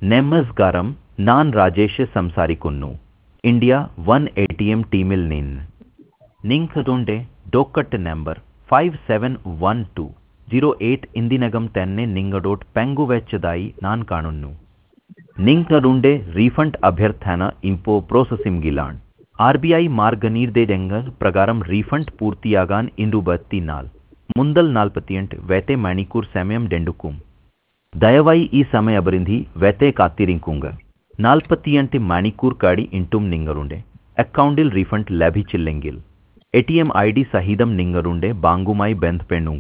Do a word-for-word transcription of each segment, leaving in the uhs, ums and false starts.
നെമ്മസ്കാരം നാൻ രാജേഷ് സംസാരിക്കുന്നു. India one A T M ടീമിൽ നിന്ന്. നിങ്ങളുടെ docket number five seven one two zero eight ഇതിനകം തന്നെ നിങ്ങളോട് പങ്കുവച്ചതായി ഞാൻ കാണുന്നു. നിങ്ങളുടെ റീഫണ്ട് അഭ്യർത്ഥന ഇപ്പോൾ പ്രോസസ്സിംഗിലാണ്. ആർ ബി ഐ മാർഗനിർദ്ദേശങ്ങൾ പ്രകാരം റീഫണ്ട് പൂർത്തിയാകാൻ ഇരുപത്തിനാല് മുതൽ നാൽപ്പത്തിയെട്ട് വരെ മണിക്കൂർ സമയം എടുക്കും. ദയവായി ഈ സമയപരിധി വരെ കാത്തിരിക്കുക. നാൽപ്പത്തിയെട്ട് മണിക്കൂർ കഴിഞ്ഞിട്ടും നിങ്ങളുടെ അക്കൗണ്ടിൽ റീഫണ്ട് ലഭിച്ചില്ലെങ്കിൽ A T M I D സഹിതം നിങ്ങളുടെ ബാങ്കുമായി ബന്ധപ്പെടുക.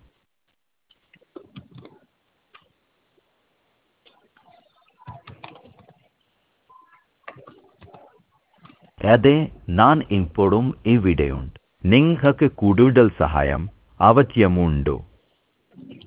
അതെ, ഞാൻ ഇപ്പോഴും ഇവിടെയുണ്ട്. നിങ്ങൾക്ക് കൂടുതൽ സഹായം ആവശ്യമുണ്ടോ?